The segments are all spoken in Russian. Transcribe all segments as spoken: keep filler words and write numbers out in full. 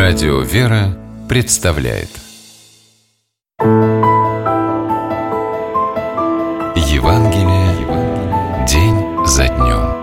Радио «Вера» представляет Евангелие день за днем.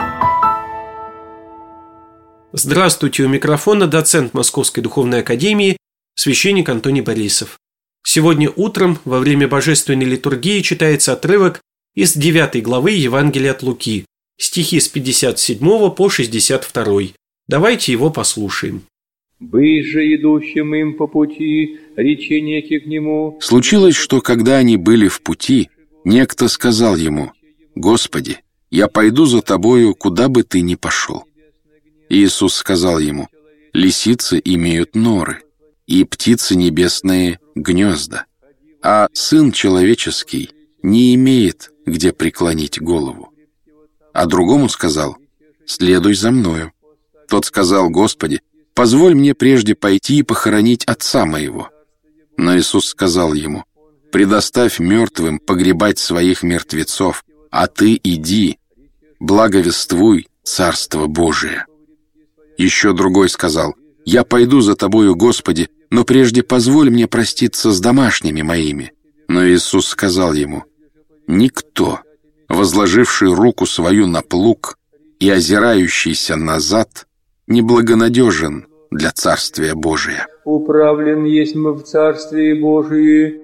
Здравствуйте, у микрофона доцент Московской Духовной Академии, священник Антоний Борисов. Сегодня утром во время Божественной литургии читается отрывок из девятой главы Евангелия от Луки, стихи с пятьдесят седьмого по шестьдесят второй. Давайте его послушаем. «Быть же идущим им по пути, речи неки к нему». Случилось, что когда они были в пути, некто сказал ему: «Господи, я пойду за тобою, куда бы ты ни пошел». Иисус сказал ему: «Лисицы имеют норы, и птицы небесные гнезда, а Сын Человеческий не имеет, где преклонить голову». А другому сказал: «Следуй за мною». Тот сказал: «Господи, позволь мне прежде пойти и похоронить отца моего». Но Иисус сказал ему: «Предоставь мертвым погребать своих мертвецов, а ты иди, благовествуй Царство Божие». Еще другой сказал: «Я пойду за тобою, Господи, но прежде позволь мне проститься с домашними моими». Но Иисус сказал ему: «Никто, возложивший руку свою на плуг и озирающийся назад, неблагонадежен для Царствия Божия». «Управлен есть мы в Царстве Божие».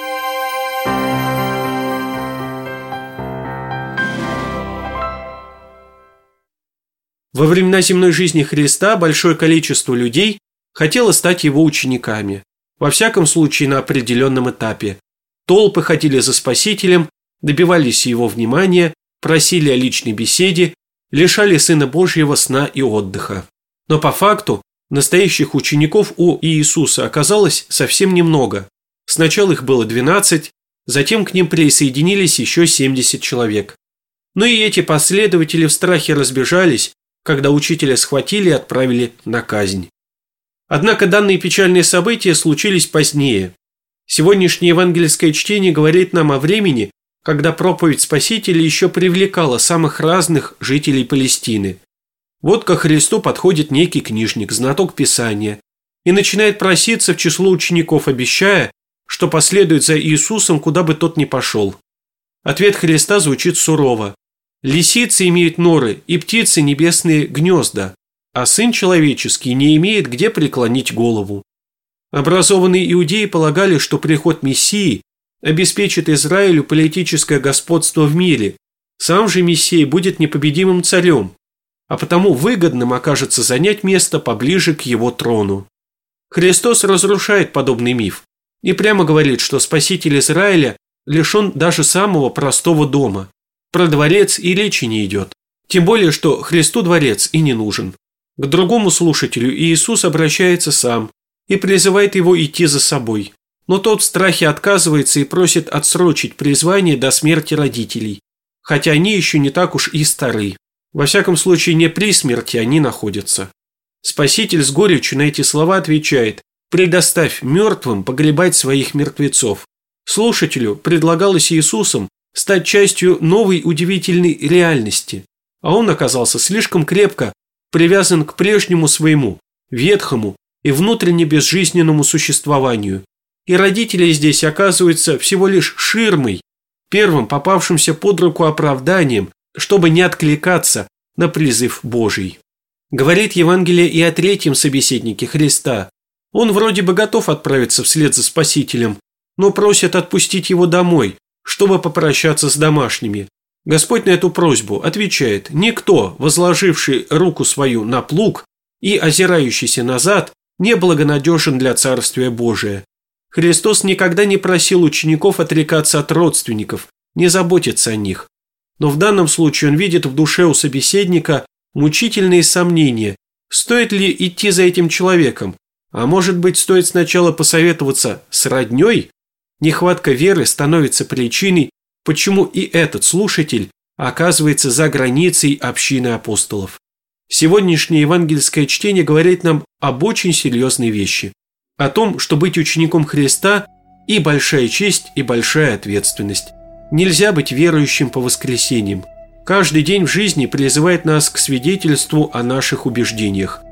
Во времена земной жизни Христа большое количество людей хотело стать его учениками, во всяком случае на определенном этапе. Толпы ходили за Спасителем, добивались его внимания, просили о личной беседе, лишали Сына Божьего сна и отдыха. Но по факту настоящих учеников у Иисуса оказалось совсем немного. Сначала их было двенадцать, затем к ним присоединились еще семьдесят человек. Но и эти последователи в страхе разбежались, когда учителя схватили и отправили на казнь. Однако данные печальные события случились позднее. Сегодняшнее евангельское чтение говорит нам о времени, когда проповедь Спасителя еще привлекала самых разных жителей Палестины. Вот ко Христу подходит некий книжник, знаток Писания, и начинает проситься в число учеников, обещая, что последует за Иисусом, куда бы тот ни пошел. Ответ Христа звучит сурово: «Лисицы имеют норы, и птицы небесные гнезда, а Сын Человеческий не имеет где преклонить голову». Образованные иудеи полагали, что приход Мессии обеспечит Израилю политическое господство в мире. Сам же Мессия будет непобедимым царем, а потому выгодным окажется занять место поближе к его трону. Христос разрушает подобный миф и прямо говорит, что Спаситель Израиля лишен даже самого простого дома. Про дворец и речи не идет. Тем более, что Христу дворец и не нужен. К другому слушателю Иисус обращается сам и призывает его идти за собой. Но тот в страхе отказывается и просит отсрочить призвание до смерти родителей, хотя они еще не так уж и стары. Во всяком случае, не при смерти они находятся. Спаситель с горечью на эти слова отвечает: «Предоставь мертвым погребать своих мертвецов». Слушателю предлагалось Иисусом стать частью новой удивительной реальности, а он оказался слишком крепко привязан к прежнему своему, ветхому и внутренне безжизненному существованию. И родители здесь оказываются всего лишь ширмой, первым попавшимся под руку оправданием, чтобы не откликаться на призыв Божий. Говорит Евангелие и о третьем собеседнике Христа. Он вроде бы готов отправиться вслед за Спасителем, но просит отпустить его домой, чтобы попрощаться с домашними. Господь на эту просьбу отвечает: «Никто, возложивший руку свою на плуг и озирающийся назад, не благонадежен для Царствия Божия». Христос никогда не просил учеников отрекаться от родственников, не заботиться о них. Но в данном случае он видит в душе у собеседника мучительные сомнения, стоит ли идти за этим человеком, а может быть, стоит сначала посоветоваться с роднёй? Нехватка веры становится причиной, почему и этот слушатель оказывается за границей общины апостолов. Сегодняшнее евангельское чтение говорит нам об очень серьезной вещи. О том, что быть учеником Христа и большая честь, и большая ответственность. Нельзя быть верующим по воскресеньям. Каждый день в жизни призывает нас к свидетельству о наших убеждениях.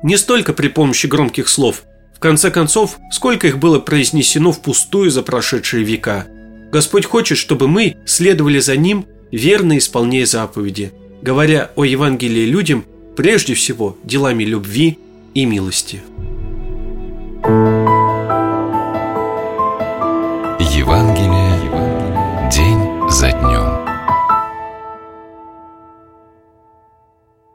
Не столько при помощи громких слов. В конце концов, сколько их было произнесено впустую за прошедшие века. Господь хочет, чтобы мы следовали за Ним, верно исполняя заповеди, говоря о Евангелии людям прежде всего делами любви и милости. Евангелие день за днем.